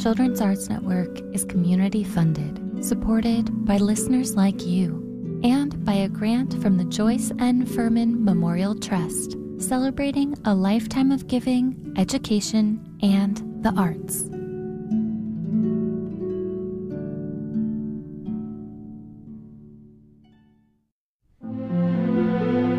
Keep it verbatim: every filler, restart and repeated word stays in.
Children's Arts Network is community funded, supported by listeners like you, and by a grant from the Joyce N. Furman Memorial Trust, celebrating a lifetime of giving, education, and the arts.